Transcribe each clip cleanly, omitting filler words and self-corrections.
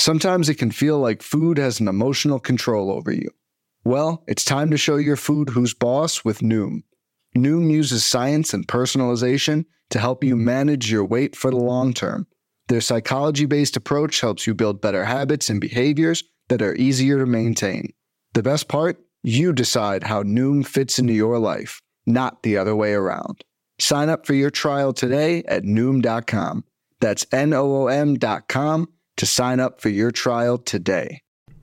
Sometimes it can feel like food has an emotional control over you. Well, it's time to show your food who's boss with Noom. Noom uses science and personalization to help you manage your weight for the long term. Their psychology-based approach helps you build better habits and behaviors that are easier to maintain. The best part? You decide how Noom fits into your life, not the other way around. Sign up for your trial today at Noom.com. That's Noom.com to sign up for your trial today.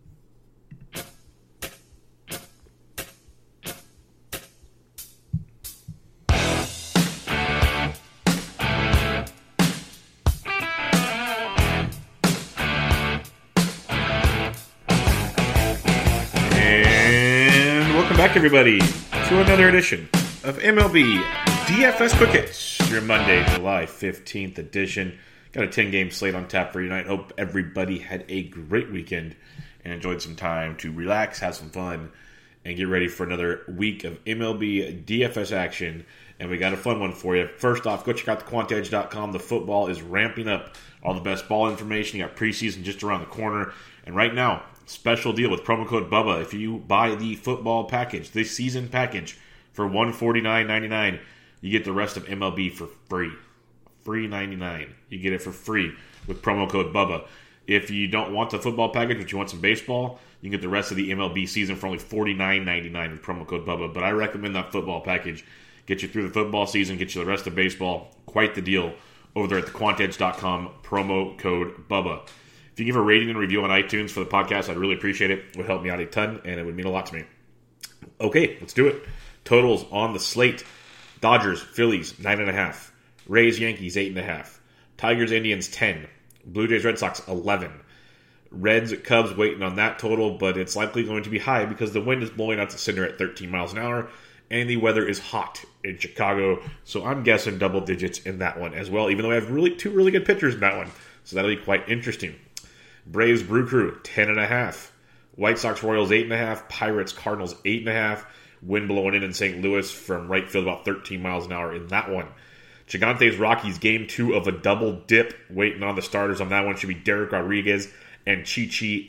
And welcome back, everybody, to another edition of MLB DFS Quick Hits, your Monday, July 15th edition. Got a 10-game slate on tap for you tonight. Hope everybody had a great weekend and enjoyed some time to relax, have some fun, and get ready for another week of MLB DFS action. And we got a fun one for you. First off, go check out thequantedge.com. The football is ramping up. All the best ball information. You got preseason just around the corner. And right now, special deal with promo code BUBBA. If you buy the football package, the season package, for $149.99, you get the rest of MLB for free. Free 99. You get it for free with promo code BUBBA. If you don't want the football package, but you want some baseball, you can get the rest of the MLB season for only $49.99 with promo code BUBBA. But I recommend that football package. Get you through the football season, get you the rest of baseball. Quite the deal over there at thequantedge.com, promo code BUBBA. If you give a rating and review on iTunes for the podcast, I'd really appreciate it. It would help me out a ton, and it would mean a lot to me. Okay, let's do it. Totals on the slate. Dodgers, Phillies, 9.5. Rays, Yankees, 8.5. Tigers, Indians, 10. Blue Jays, Red Sox, 11. Reds, Cubs, waiting on that total, but it's likely going to be high because the wind is blowing out the center at 13 miles an hour, and the weather is hot in Chicago, so I'm guessing double digits in that one as well, even though I have two really good pitchers in that one, so that'll be quite interesting. Braves, Brew Crew, 10.5. White Sox, Royals, 8.5. Pirates, Cardinals, 8.5. Wind blowing in St. Louis from right field about 13 miles an hour in that one. Gigantes, Rockies, game 2 of a double dip. Waiting on the starters on that one should be Derek Rodriguez and Chichi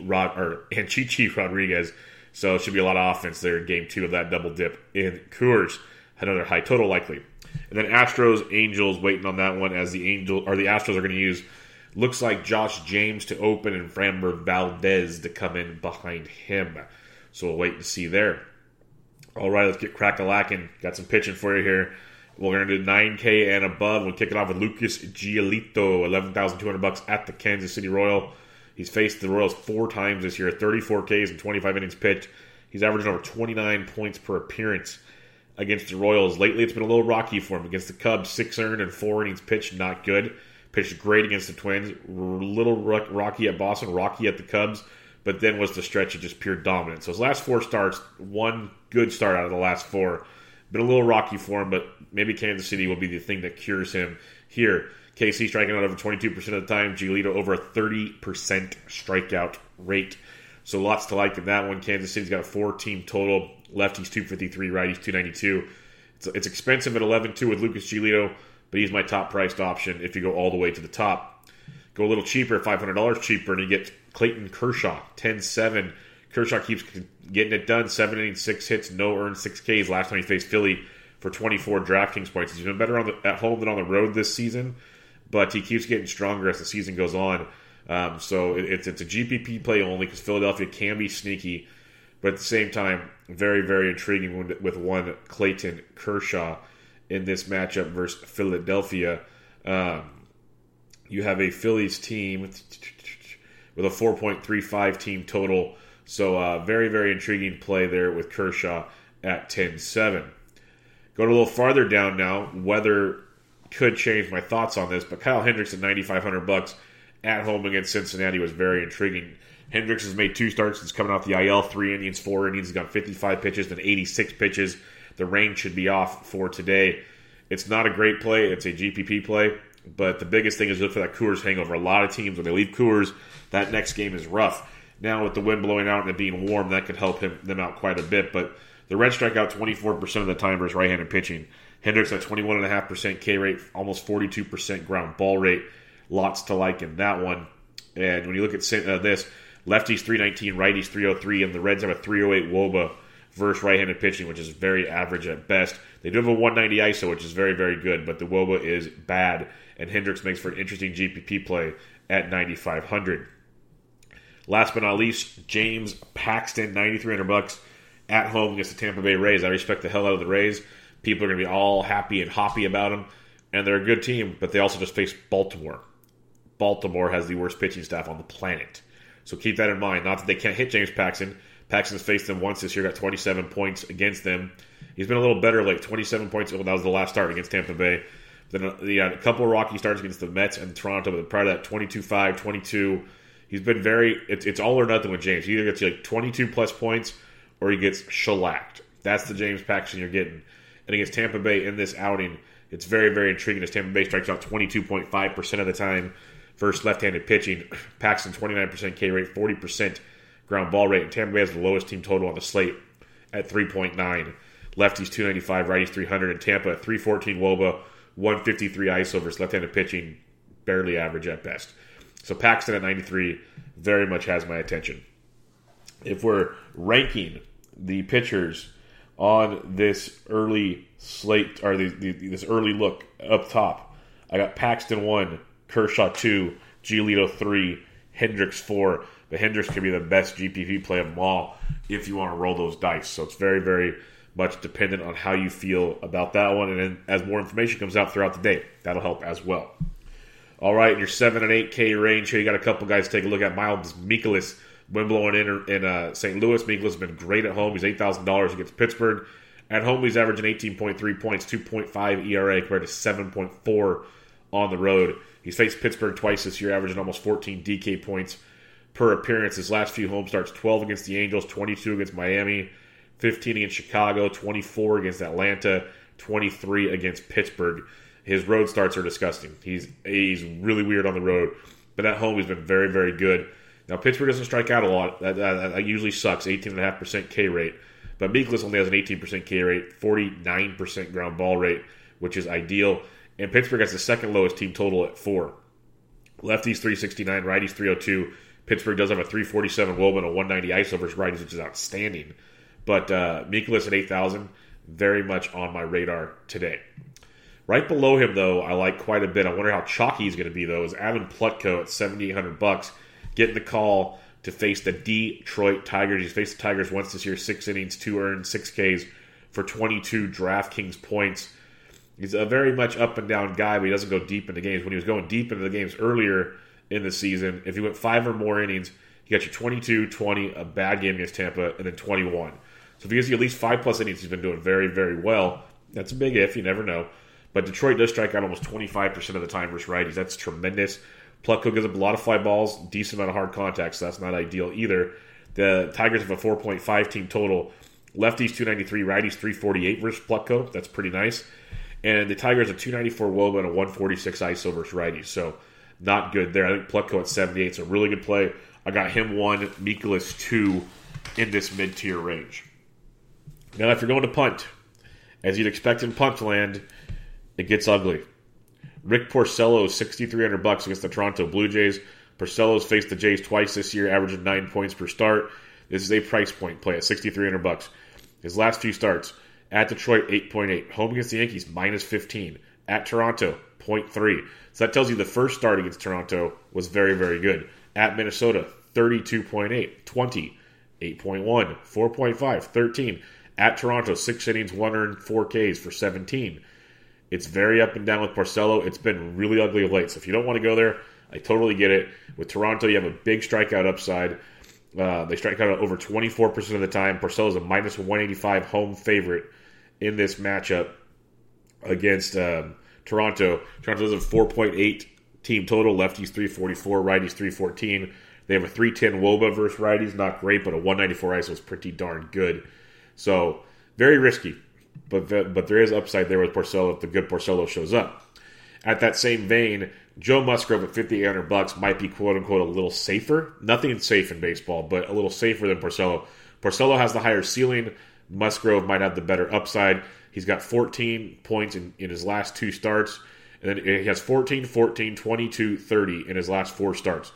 Rodriguez. So it should be a lot of offense there in game 2 of that double dip in Coors. Another high total likely. And then Astros, Angels, waiting on that one as the Astros are going to use, looks like Josh James to open and Framber Valdez to come in behind him. So we'll wait to see there. All right, let's get crack-a-lackin'. Got some pitching for you here. We're going to do 9K and above. We'll kick it off with Lucas Giolito, $11,200 at the Kansas City Royal. He's faced the Royals 4 times this year, 34 Ks and 25 innings pitched. He's averaging over 29 points per appearance against the Royals. Lately, it's been a little rocky for him. Against the Cubs, 6 earned and 4 innings pitched, not good. Pitched great against the Twins. A little rocky at Boston, rocky at the Cubs, but then was the stretch of just pure dominance. So his last 4 starts, 1 good start out of the last 4. Been a little rocky for him, but maybe Kansas City will be the thing that cures him here. KC striking out over 22% of the time. Giolito over a 30% strikeout rate. So lots to like in that one. Kansas City's got a 4-team total. Lefties 253, righties 292. It's expensive at 11-2 with Lucas Giolito, but he's my top-priced option if you go all the way to the top. Go a little cheaper, $500 cheaper, and you get Clayton Kershaw, 10-7. Kershaw keeps getting it done. 7 innings, 6 hits, no earned, 6 Ks. Last time he faced Philly for 24 DraftKings points. He's been better at home than on the road this season, but he keeps getting stronger as the season goes on. So it's a GPP play only because Philadelphia can be sneaky, but at the same time, very, very intriguing with one Clayton Kershaw in this matchup versus Philadelphia. You have a Phillies team with a 4.35 team total. So very, very intriguing play there with Kershaw at 10-7. Going a little farther down now, weather could change my thoughts on this, but Kyle Hendricks at $9,500 at home against Cincinnati was very intriguing. Hendricks has made 2 starts since coming off the IL, 3 innings, 4 innings. He's got 55 pitches, then 86 pitches. The range should be off for today. It's not a great play. It's a GPP play, but the biggest thing is look for that Coors hangover. A lot of teams, when they leave Coors, that next game is rough. Now with the wind blowing out and it being warm, that could help them out quite a bit, but the Reds strike out 24% of the time versus right-handed pitching. Hendricks at 21.5% K rate, almost 42% ground ball rate. Lots to like in that one. And when you look at this, lefties 319, righties 303, and the Reds have a 308 WOBA versus right-handed pitching, which is very average at best. They do have a 190 ISO, which is very, very good, but the WOBA is bad, and Hendricks makes for an interesting GPP play at 9,500. Last but not least, James Paxton, $9,300 at home against the Tampa Bay Rays. I respect the hell out of the Rays. People are going to be all happy and hoppy about them, and they're a good team, but they also just face Baltimore. Baltimore has the worst pitching staff on the planet. So keep that in mind. Not that they can't hit James Paxton. Paxton's faced them once this year, got 27 points against them. He's been a little better, like 27 points. Well, that was the last start against Tampa Bay. Then he had a couple of rocky starts against the Mets and Toronto, but prior to that, 22-5, 22. He's been very, it's all or nothing with James. He either gets like 22 plus points or he gets shellacked. That's the James Paxton you're getting. And against Tampa Bay in this outing, it's very, very intriguing as Tampa Bay strikes out 22.5% of the time versus left-handed pitching. Paxton, 29% K rate, 40% ground ball rate. And Tampa Bay has the lowest team total on the slate at 3.9. Lefties 295, righties 300, and Tampa 314 WOBA, 153 ISO versus left-handed pitching, barely average at best. So Paxton at 93 very much has my attention. If we're ranking the pitchers on this early slate, or this early look up top, I got Paxton 1, Kershaw 2, Giolito 3, Hendricks 4. But Hendricks could be the best GPP play of them all if you want to roll those dice. So it's very, very much dependent on how you feel about that one. And then as more information comes out throughout the day, that'll help as well. All right, in your 7 and 8K range here, you got a couple guys to take a look at. Miles Mikolas, windblowing in St. Louis. Mikolas has been great at home. He's $8,000 against Pittsburgh. At home, he's averaging 18.3 points, 2.5 ERA compared to 7.4 on the road. He's faced Pittsburgh twice this year, averaging almost 14 DK points per appearance. His last few home starts, 12 against the Angels, 22 against Miami, 15 against Chicago, 24 against Atlanta, 23 against Pittsburgh. His road starts are disgusting. He's really weird on the road, but at home he's been very, very good. Now, Pittsburgh doesn't strike out a lot. That usually sucks, 18.5% K rate. But Mikolas only has an 18% K rate, 49% ground ball rate, which is ideal. And Pittsburgh has the second lowest team total at 4. Lefties 369, righties 302. Pittsburgh does have a 347 WOBA and a 190 ISO versus righties, which is outstanding. But Mikolas at 8,000, very much on my radar today. Right below him, though, I like quite a bit. I wonder how chalky he's going to be, though, is Adam Plutko at $7,800, getting the call to face the Detroit Tigers. He's faced the Tigers once this year, 6 innings, 2 earned, 6 Ks for 22 DraftKings points. He's a very much up and down guy, but he doesn't go deep into games. When he was going deep into the games earlier in the season, if he went 5 or more innings, he got you 22, 20, a bad game against Tampa, and then 21. So if he gives you at least 5+ innings, he's been doing very, very well. That's a big if, you never know. But Detroit does strike out almost 25% of the time versus righties. That's tremendous. Plutko gives up a lot of fly balls, decent amount of hard contact, so that's not ideal either. The Tigers have a 4.5 team total. Lefties 293, righties 348 versus Plutko. That's pretty nice. And the Tigers have 294 WOBA and a 146 ISO versus righties. So not good there. I think Plutko at 78 is a really good play. I got him 1, Mikolas 2 in this mid-tier range. Now, if you're going to punt, as you'd expect in punt land, it gets ugly. Rick Porcello is $6,300 against the Toronto Blue Jays. Porcello's faced the Jays twice this year, averaging 9 points per start. This is a price point play at $6,300. His last few starts, at Detroit, 8.8. Home against the Yankees, -15. At Toronto, 0.3. So that tells you the first start against Toronto was very, very good. At Minnesota, 32.8, 20, 8.1, 4.5, 13. At Toronto, 6 innings, 1 earned, 4 Ks for 17. It's very up and down with Porcello. It's been really ugly of late. So if you don't want to go there, I totally get it. With Toronto, you have a big strikeout upside. They strike out over 24% of the time. Porcello's a -185 home favorite in this matchup against Toronto. Toronto has a 4.8 team total. Lefties 344, righties 314. They have a 310 WOBA versus righties. Not great, but a 194 ISO is pretty darn good. So very risky. But there is upside there with Porcello if the good Porcello shows up. At that same vein, Joe Musgrove at $5,800 might be quote-unquote a little safer. Nothing safe in baseball, but a little safer than Porcello. Porcello has the higher ceiling. Musgrove might have the better upside. He's got 14 points in his last 2 starts. And then he has 14, 14, 22, 30 in his last 4 starts.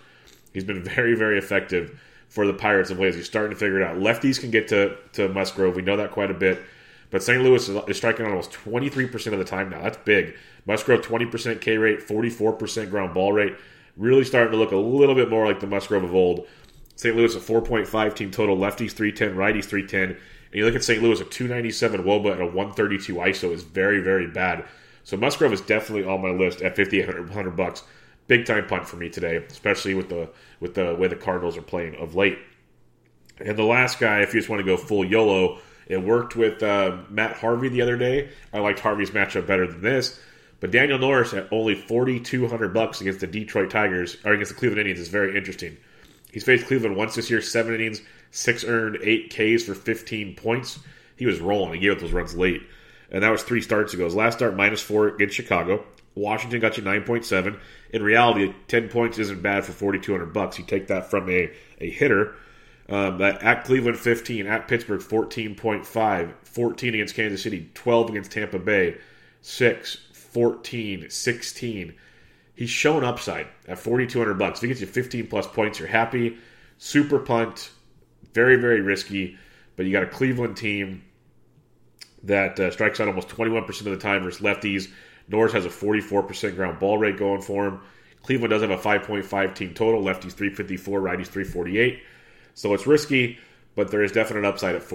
He's been very, very effective for the Pirates of late. He's starting to figure it out. Lefties can get to Musgrove. We know that quite a bit. But St. Louis is striking out almost 23% of the time now. That's big. Musgrove, 20% K rate, 44% ground ball rate. Really starting to look a little bit more like the Musgrove of old. St. Louis, a 4.5 team total. Lefties, 310. Righties, 310. And you look at St. Louis, a 297 WOBA and a 132 ISO is very, very bad. So Musgrove is definitely on my list at $5,800. Big time punt for me today, especially with the way the Cardinals are playing of late. And the last guy, if you just want to go full YOLO, it worked with Matt Harvey the other day. I liked Harvey's matchup better than this. But Daniel Norris at only $4,200 against the Detroit Tigers, or against the Cleveland Indians, is very interesting. He's faced Cleveland once this year, 7 innings, 6 earned, 8 Ks for 15 points. He was rolling. He gave up those runs late. And that was 3 starts ago. His last start, -4 against Chicago. Washington got you 9.7. In reality, 10 points isn't bad for $4,200. You take that from a hitter. At Cleveland, 15. At Pittsburgh, 14.5. 14 against Kansas City. 12 against Tampa Bay. 6, 14, 16. He's shown upside at $4,200. If he gets you 15-plus points, you're happy. Super punt. Very, very risky. But you got a Cleveland team that strikes out almost 21% of the time versus lefties. Norris has a 44% ground ball rate going for him. Cleveland does have a 5.5 team total. Lefties 354, righties 348. So it's risky, but there is definite upside at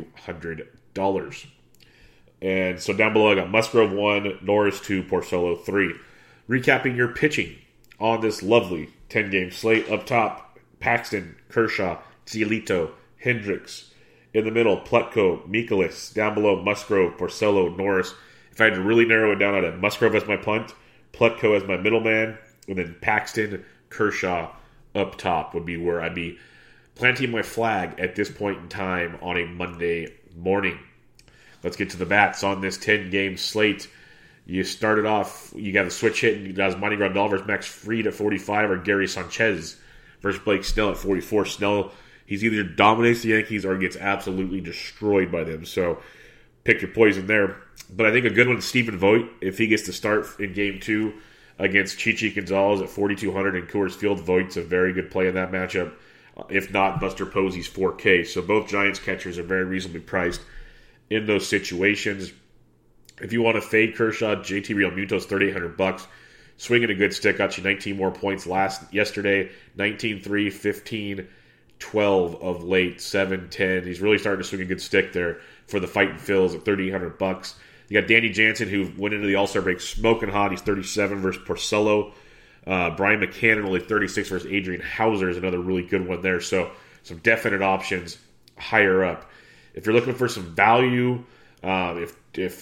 $4,200. And so down below I got Musgrove 1, Norris 2, Porcello 3. Recapping your pitching on this lovely 10-game slate. Up top, Paxton, Kershaw, Giolito, Hendricks. In the middle, Plutko, Mikolas. Down below, Musgrove, Porcello, Norris. If I had to really narrow it down, I'd have Musgrove as my punt, Plutko as my middleman, and then Paxton, Kershaw up top would be where I'd be planting my flag at this point in time on a Monday morning. Let's get to the bats on this 10-game slate. You started off, you got the switch hit, and you got Yasmani Grandal versus Max Fried at 45, or Gary Sanchez versus Blake Snell at 44. Snell, he's either dominates the Yankees or gets absolutely destroyed by them. So pick your poison there. But I think a good one is Stephen Vogt. If he gets to start in Game 2 against Chichi Gonzalez at 4,200 in Coors Field, Vogt's a very good play in that matchup. If not, Buster Posey's 4K. So both Giants catchers are very reasonably priced in those situations. If you want to fade Kershaw, JT Realmuto's $3,800. Swinging a good stick, got you 19 more points yesterday. 19-3, 15, 12 of late, 7-10. He's really starting to swing a good stick there for the Fighting Phils at $3,800. You got Danny Jansen, who went into the All-Star break smoking hot. He's 37 versus Porcello. Brian McCann, only 36 versus Adrian Hauser is another really good one there. So some definite options higher up. If you're looking for some value, if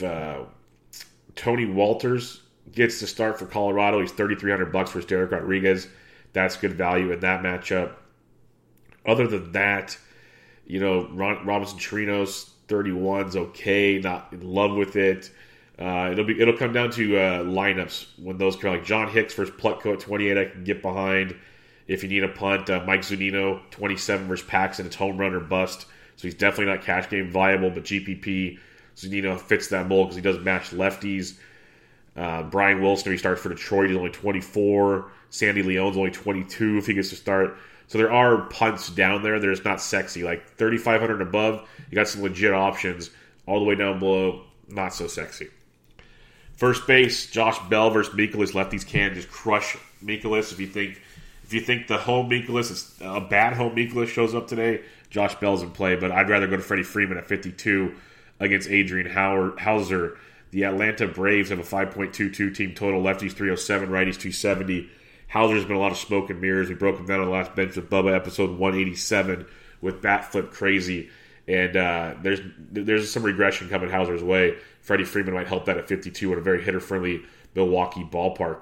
Tony Walters gets to start for Colorado, he's $3,300 versus Derek Rodriguez. That's good value in that matchup. Other than that, Robinson Chirinos, 31's okay. Not in love with it. It'll come down to lineups when those come. Like John Hicks versus Plutko at 28, I can get behind. If you need a punt, Mike Zunino, 27 versus Paxton, it's home run or bust. So he's definitely not cash game viable, but GPP, Zunino fits that mold because he does match lefties. Brian Wilson, if he starts for Detroit, he's only 24. Sandy Leon's only 22 if he gets to start. So there are punts down there that are not sexy. Like 3,500 and above, you got some legit options. All the way down below, not so sexy. First base, Josh Bell versus Mikolas. Lefties can just crush Mikolas. If you think the home Mikolas is a bad home Mikolas shows up today, Josh Bell's in play. But I'd rather go to Freddie Freeman at 52 against Adrian Hauser. The Atlanta Braves have a 5.22 team total. Lefties 307, righties 270. Hauser's been a lot of smoke and mirrors. We broke him down on the last bench with Bubba, episode 187, with bat flip crazy. And there's some regression coming Hauser's way. Freddie Freeman might help that at 52 in a very hitter-friendly Milwaukee ballpark.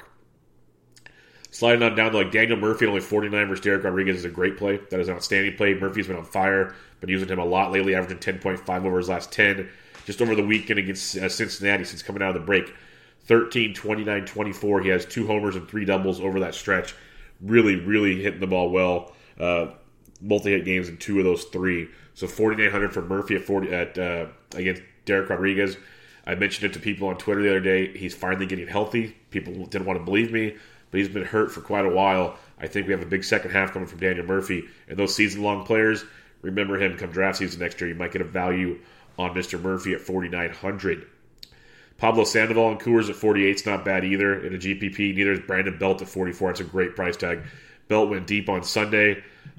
Sliding on down to Daniel Murphy at only 49 versus Derek Rodriguez is a great play. That is an outstanding play. Murphy's been on fire. Been using him a lot lately, averaging 10.5 over his last 10. Just over the weekend against Cincinnati since coming out of the break. 13, 29, 24. He has 2 homers and 3 doubles over that stretch. Really, really hitting the ball well. Multi-hit games in 2 of those 3. So 4,900 for Murphy against Derek Rodriguez. I mentioned it to people on Twitter the other day. He's finally getting healthy. People didn't want to believe me, but he's been hurt for quite a while. I think we have a big second half coming from Daniel Murphy. And those season-long players, remember him come draft season next year. You might get a value on Mr. Murphy at 4,900. Pablo Sandoval and Coors at 48 is not bad either in a GPP. Neither is Brandon Belt at 44. It's a great price tag. Belt went deep on Sunday.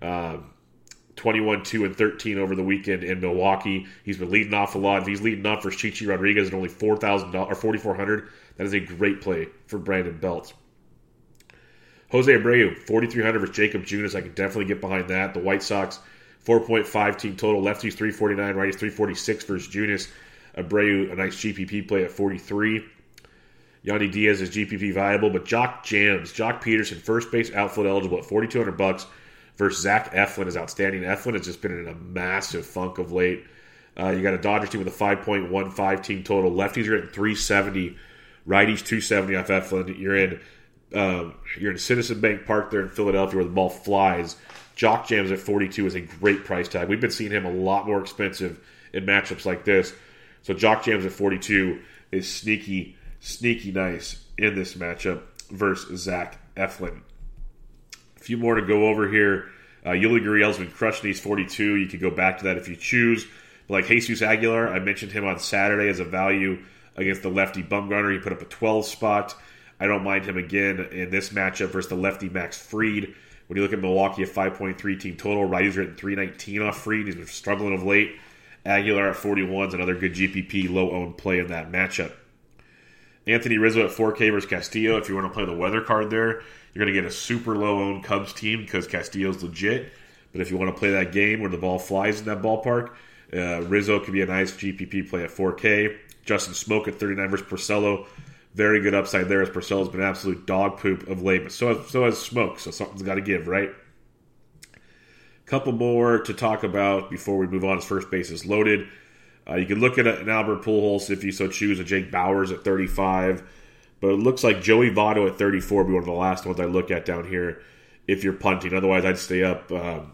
21, 2, and 13 over the weekend in Milwaukee. He's been leading off a lot. If he's leading off for Chichi Rodriguez at only $4,000 or $4,400, that is a great play for Brandon Belt. Jose Abreu, 4,300 versus Jacob Junis. I can definitely get behind that. The White Sox, 4.5 team total. Lefties 349, righties 346 versus Junis. Abreu, a nice GPP play at 43. Yandy Diaz is GPP viable, but Jock Peterson, first base outfield eligible at $4,200 versus Zach Eflin is outstanding. Eflin has just been in a massive funk of late. You got a Dodgers team with a 5.15 team total. Lefties are at 370, righties 270 off Eflin. You're in Citizen Bank Park there in Philadelphia where the ball flies. Jock Jams at 42 is a great price tag. We've been seeing him a lot more expensive in matchups like this. So Jock Jams at 42 is sneaky nice in this matchup versus Zach Eflin. A few more to go over here. Yuli Gurriel's been crushing these 42. You could go back to that if you choose. But like Jesus Aguilar, I mentioned him on Saturday as a value against the lefty Bumgarner. He put up a 12 spot. I don't mind him again in this matchup versus the lefty Max Fried. When you look at Milwaukee, a 5.3 team total. Righties are at 319 off Fried. He's been struggling of late. Aguilar at 41 is another good GPP low-owned play in that matchup. Anthony Rizzo at 4K versus Castillo. If you want to play the weather card there, you're going to get a super low-owned Cubs team because Castillo's legit. But if you want to play that game where the ball flies in that ballpark, Rizzo could be a nice GPP play at 4K. Justin Smoke at 39 versus Porcello. Very good upside there as Porcello's been absolute dog poop of late. But so has Smoke, so something's got to give, right? Couple more to talk about before we move on as first base is loaded. You can look at an Albert Pujols if you so choose, a Jake Bauers at 35. But it looks like Joey Votto at 34 will be one of the last ones I look at down here if you're punting. Otherwise, I'd stay up,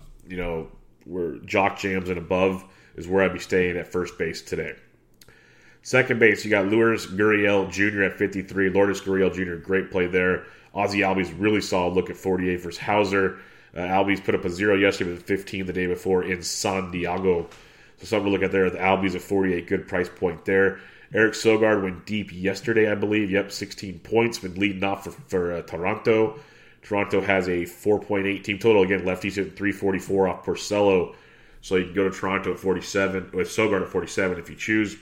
where Jock Jams and above is where I'd be staying at first base today. Second base, you got Lourdes Gurriel Jr. at 53. Lourdes Gurriel Jr., great play there. Ozzie Albies really solid look at 48 versus Hauser. Albies put up a 0 yesterday with a 15 the day before in San Diego. So something to look at there. The Albies at 48, good price point there. Eric Sogard went deep yesterday, I believe. Yep, 16 points. Been leading off for Toronto. Toronto has a 4.8 team total. Again, lefties at 344 off Porcello. So you can go to Toronto at 47, with Sogard at 47 if you choose.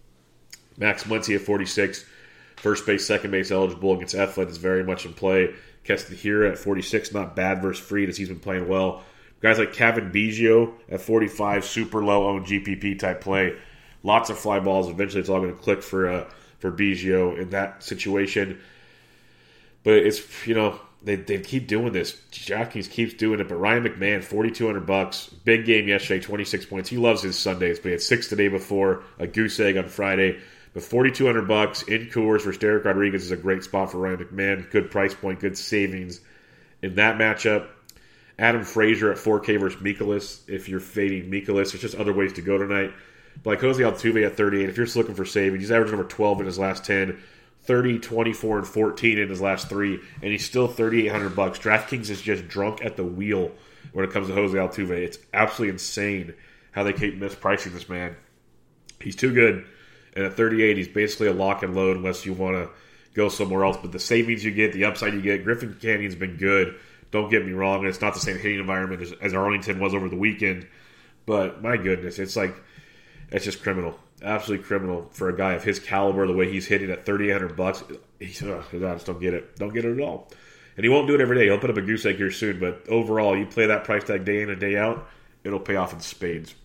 Max Muncy at 46. First base, second base eligible against Eflin is very much in play. Keston Hiura at 46, not bad versus Fried as he's been playing well. Guys like Kevin Biggio at 45, super low-owned GPP type play. Lots of fly balls. Eventually it's all going to click for Biggio in that situation. But it's, they keep doing this. DraftKings keeps doing it. But Ryan McMahon, $4,200. Big game yesterday, 26 points. He loves his Sundays, but he had 6 the day before, a goose egg on Friday. But $4,200 in Coors versus Derek Rodriguez is a great spot for Ryan McMahon. Good price point, good savings in that matchup. Adam Frazier at 4K versus Mikolas. If you're fading Mikolas, there's just other ways to go tonight. But like Jose Altuve at 38, if you're just looking for savings, he's averaged number 12 in his last 10, 30, 24, and 14 in his last 3, and he's still $3,800. DraftKings is just drunk at the wheel when it comes to Jose Altuve. It's absolutely insane how they keep mispricing this man. He's too good. And at 38, he's basically a lock and load unless you want to go somewhere else. But the savings you get, the upside you get, Griffin Canyon's been good. Don't get me wrong. And it's not the same hitting environment as Arlington was over the weekend. But my goodness, it's just criminal. Absolutely criminal for a guy of his caliber, the way he's hitting at $3,800. I just don't get it. Don't get it at all. And he won't do it every day. He'll put up a goose egg here soon. But overall, you play that price tag day in and day out, it'll pay off in spades.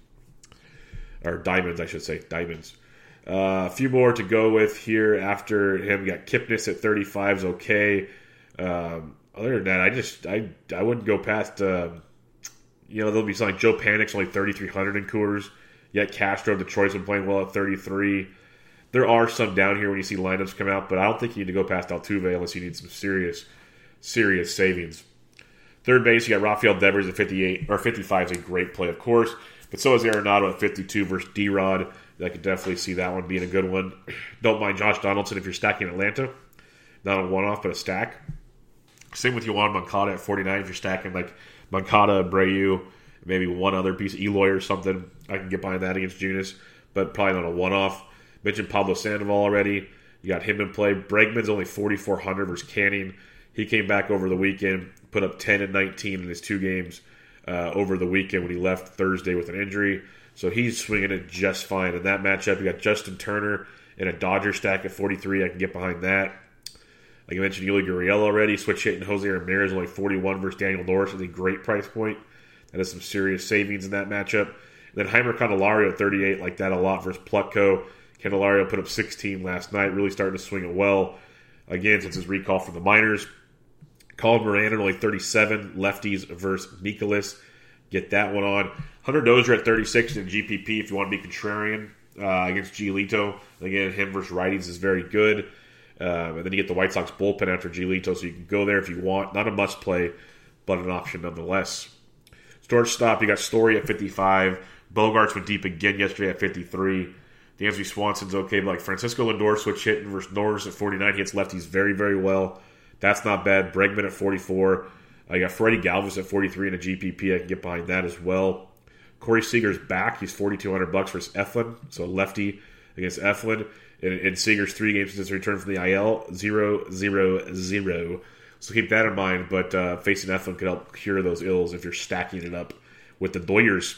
Or diamonds, I should say. Diamonds. A few more to go with here after him. We got Kipnis at 35 is okay. Other than that, I wouldn't go past. There'll be something like Joe Panik's only 3,300 in Coors. Yet Castro, Detroit's been playing well at 33. There are some down here when you see lineups come out, but I don't think you need to go past Altuve unless you need some serious savings. Third base, you got Rafael Devers at 58 or 55 is a great play, of course. But so is Arenado at 52 versus D-Rod. I could definitely see that one being a good one. Don't mind Josh Donaldson if you're stacking Atlanta. Not a one-off, but a stack. Same with Yohan Moncada at 49. If you're stacking like Moncada, Abreu, maybe one other piece, Eloy or something, I can get behind that against Junis, but probably not a one-off. Mentioned Pablo Sandoval already. You got him in play. Bregman's only 4,400 versus Canning. He came back over the weekend, put up 10 and 19 in his 2 games over the weekend when he left Thursday with an injury. So he's swinging it just fine. In that matchup, you got Justin Turner in a Dodger stack at 43. I can get behind that. Like I mentioned, Yuli Gurriel already. Switch hitting Jose Ramirez only 41 versus Daniel Norris is a great price point. That has some serious savings in that matchup. And then Heimer Candelario at 38, like that a lot versus Plutko. Candelario put up 16 last night, really starting to swing it well. Again, since his recall from the minors. Colin Moran at only 37, lefties versus Nicholas. Get that one on. Hunter Dozier at 36 in GPP if you want to be contrarian against Giolito. Again, him versus righties is very good. And then you get the White Sox bullpen after Giolito, so you can go there if you want. Not a must play, but an option nonetheless. Storage stop, you got Story at 55. Bogarts went deep again yesterday at 53. Dansby Swanson's okay, but like Francisco Lindor switch hitting versus Norris at 49. He hits lefties very, very well. That's not bad. Bregman at 44. I got Freddie Galvis at 43 in a GPP. I can get behind that as well. Corey Seager's back. He's $4,200 versus Eflin, so lefty against Eflin. In Seager's 3 games since his return from the IL, 0-0-0. So keep that in mind. But facing Eflin could help cure those ills if you're stacking it up with the Doyers.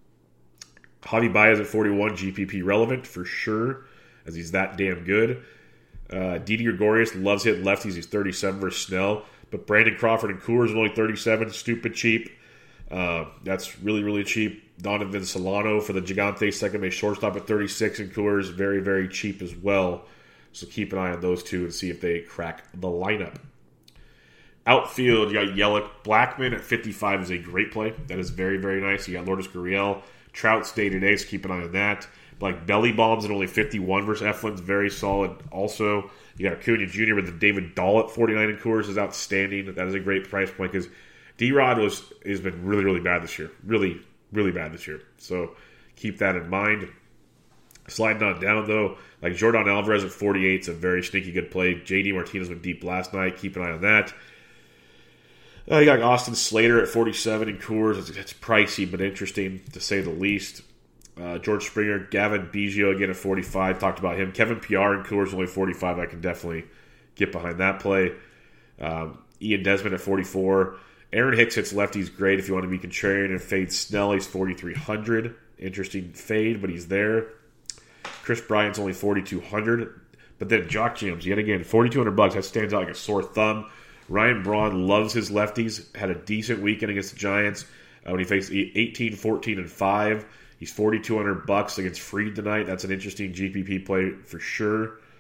Javi Baez at 41, GPP relevant for sure, as he's that damn good. Didi Gregorius loves hitting lefties. He's 37 versus Snell. But Brandon Crawford and Coors are only 37, stupid cheap. That's really, really cheap. Donovan Solano for the Gigante second base shortstop at 36 and Coors, very, very cheap as well. So keep an eye on those two and see if they crack the lineup. Outfield, you got Yelich. Blackman at 55 is a great play. That is very, very nice. You got Lourdes Gurriel. Trout's day-to-day, so keep an eye on that. Like Belly Bombs at only 51 versus Eflin's very solid also. You got Acuna Jr. with the David Dahl at 49 in Coors is outstanding. That is a great price point because D-Rod has been really, really bad this year. Really, really bad this year. So keep that in mind. Sliding on down, though, like Jordan Alvarez at 48 is a very sneaky good play. J.D. Martinez went deep last night. Keep an eye on that. You got Austin Slater at 47 in Coors. It's pricey, but interesting to say the least. George Springer, Gavin Biggio again at 45. Talked about him. Kevin PR in Coors only 45. I can definitely get behind that play. Ian Desmond at 44. Aaron Hicks hits lefties great if you want to be contrarian and fade Snell. He's 4,300. Interesting fade, but he's there. Chris Bryant's only 4,200. But then Jock Jams, yet again, $4,200. That stands out like a sore thumb. Ryan Braun loves his lefties. Had a decent weekend against the Giants when he faced 18, 14, and 5. He's $4,200 against Fried tonight. That's an interesting GPP play for sure.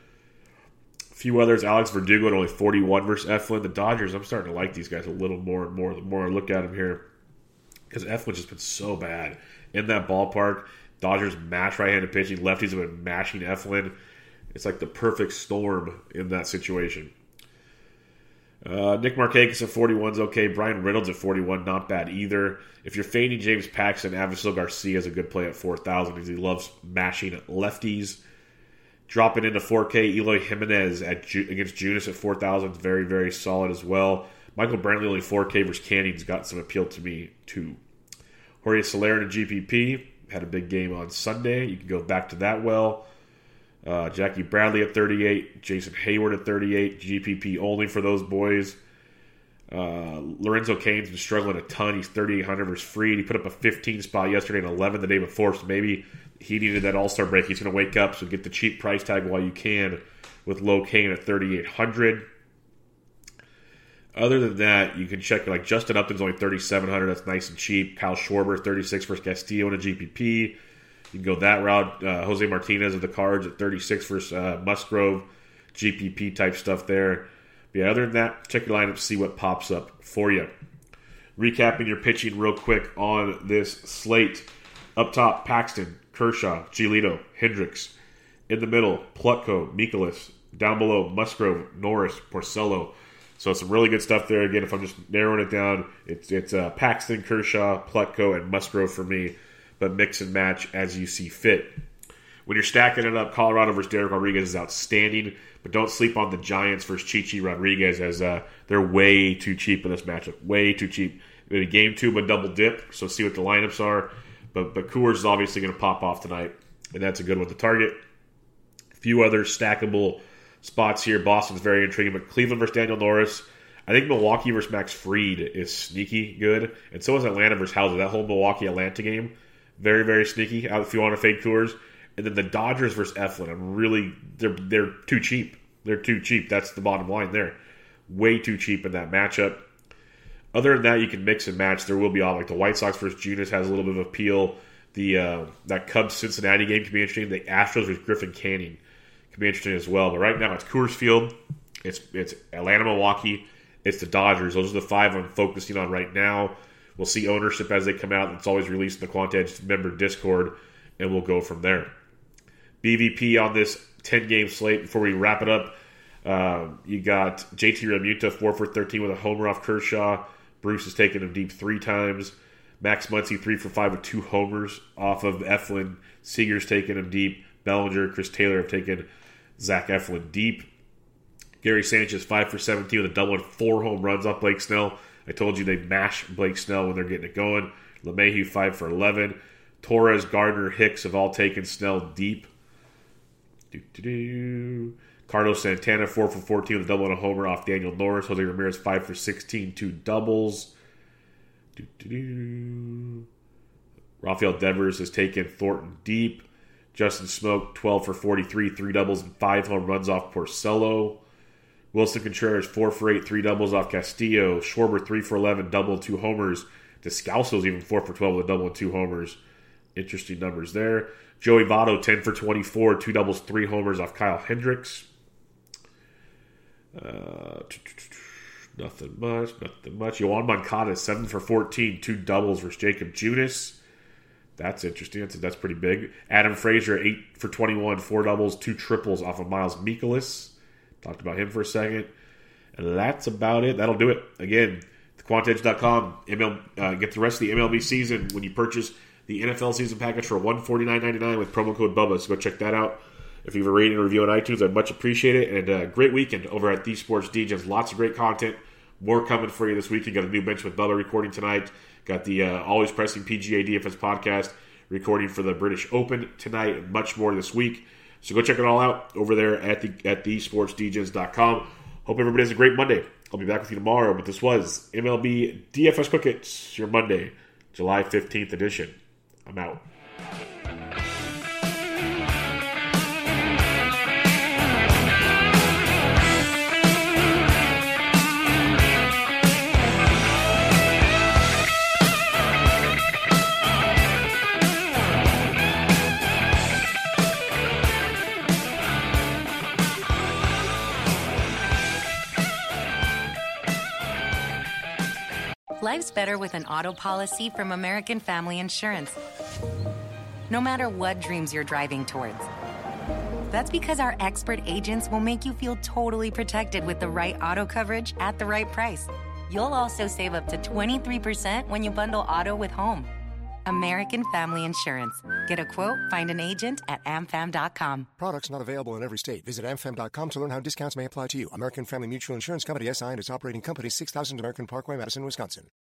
A few others. Alex Verdugo at only 41 versus Eflin. The Dodgers, I'm starting to like these guys a little more and more the more I look at them here. Because Eflin's just been so bad in that ballpark. Dodgers mash right-handed pitching. Lefties have been mashing Eflin. It's like the perfect storm in that situation. Nick Markakis at 41 is okay. Brian Reynolds at 41, not bad either. If you're fading James Paxton, Avisail Garcia is a good play at 4,000 because he loves mashing lefties. Dropping into 4K, Eloy Jimenez against Junis at 4,000 is very, very solid as well. Michael Brantley only 4K versus Canning's got some appeal to me too. Jorge Soler in GPP had a big game on Sunday. You can go back to that well. Jackie Bradley at 38, Jason Hayward at 38, GPP only for those boys. Lorenzo Cain's been struggling a ton. He's 3,800 versus Fried. He put up a 15 spot yesterday and 11 the day before, so maybe he needed that all-star break. He's going to wake up, so get the cheap price tag while you can with Lo Cain at 3,800. Other than that, you can check, like Justin Upton's only 3,700. That's nice and cheap. Kyle Schwarber, 36 versus Castillo in a GPP. You can go that route. Jose Martinez of the Cards at 36 versus Musgrove. GPP type stuff there. But yeah, other than that, check your lineup, see what pops up for you. Recapping your pitching real quick on this slate. Up top, Paxton, Kershaw, Giolito, Hendricks. In the middle, Plutko, Mikolas. Down below, Musgrove, Norris, Porcello. So some really good stuff there. Again, if I'm just narrowing it down, it's Paxton, Kershaw, Plutko, and Musgrove for me. But mix and match as you see fit. when you're stacking it up, Colorado versus Derek Rodriguez is outstanding, but don't sleep on the Giants versus Chichi Rodriguez as they're way too cheap in this matchup. Way too cheap. Maybe game 2, but double dip, so see what the lineups are. But Coors is obviously going to pop off tonight, and that's a good one to target. A few other stackable spots here. Boston's very intriguing, but Cleveland versus Daniel Norris. I think Milwaukee versus Max Fried is sneaky good, and so is Atlanta versus Hauser. That whole Milwaukee-Atlanta game, very, very sneaky if you want to fade Coors. And then the Dodgers versus Eflin. They're too cheap. They're too cheap. That's the bottom line there. Way too cheap in that matchup. Other than that, you can mix and match. There will be all like the White Sox versus Junis has a little bit of appeal. That Cubs-Cincinnati game can be interesting. The Astros versus Griffin Canning can be interesting as well. But right now, it's Coors Field. It's Atlanta-Milwaukee. It's the Dodgers. Those are the 5 I'm focusing on right now. We'll see ownership as they come out. It's always released in the Quant Edge member Discord, and we'll go from there. BVP on this 10-game slate. Before we wrap it up, you got JT Realmuto 4 for 13 with a homer off Kershaw. Bruce has taken him deep 3 times. Max Muncy 3 for 5 with 2 homers off of Eflin. Seager's taken him deep. Bellinger, Chris Taylor have taken Zach Eflin deep. Gary Sanchez 5 for 17 with a double and 4 home runs off Blake Snell. I told you they mash Blake Snell when they're getting it going. LeMahieu 5 for 11. Torres, Gardner, Hicks have all taken Snell deep. Carlos Santana 4 for 14 with a double and a homer off Daniel Norris. Jose Ramirez 5 for 16, 2 doubles. Rafael Devers has taken Thornton deep. Justin Smoke 12 for 43, 3 doubles and 5 home runs off Porcello. Wilson Contreras 4 for 8, 3 doubles off Castillo. Schwarber 3 for 11, double and 2 homers. Descalso's even 4 for 12 with a double and 2 homers. Interesting numbers there. Joey Votto 10 for 24, 2 doubles, 3 homers off Kyle Hendricks. Nothing much. Yohan Moncada 7 for 14, 2 doubles versus Jacob Junis. That's interesting. That's pretty big. Adam Frazier 8 for 21, 4 doubles, 2 triples off of Miles Mikolas. Talked about him for a second. And that's about it. That'll do it. Again, thequantedge.com. Get the rest of the MLB season when you purchase the NFL season package for $149.99 with promo code BUBBA. So go check that out. If you have a rating and review on iTunes, I'd much appreciate it. And great weekend over at The Sports DJs. Lots of great content. More coming for you this week. You got a new Bench with Bubba recording tonight. Got the Always Pressing PGA DFS podcast recording for the British Open tonight, and much more this week. So go check it all out over there at thesportsdjs.com. Hope everybody has a great Monday. I'll be back with you tomorrow, but this was MLB DFS Quick Hits, your Monday, July 15th edition. I'm out. Life's better with an auto policy from American Family Insurance. No matter what dreams you're driving towards. That's because our expert agents will make you feel totally protected with the right auto coverage at the right price. You'll also save up to 23% when you bundle auto with home. American Family Insurance. Get a quote, find an agent at amfam.com. Products not available in every state. Visit amfam.com to learn how discounts may apply to you. American Family Mutual Insurance Company, SI and its operating company, 6000 American Parkway, Madison, Wisconsin.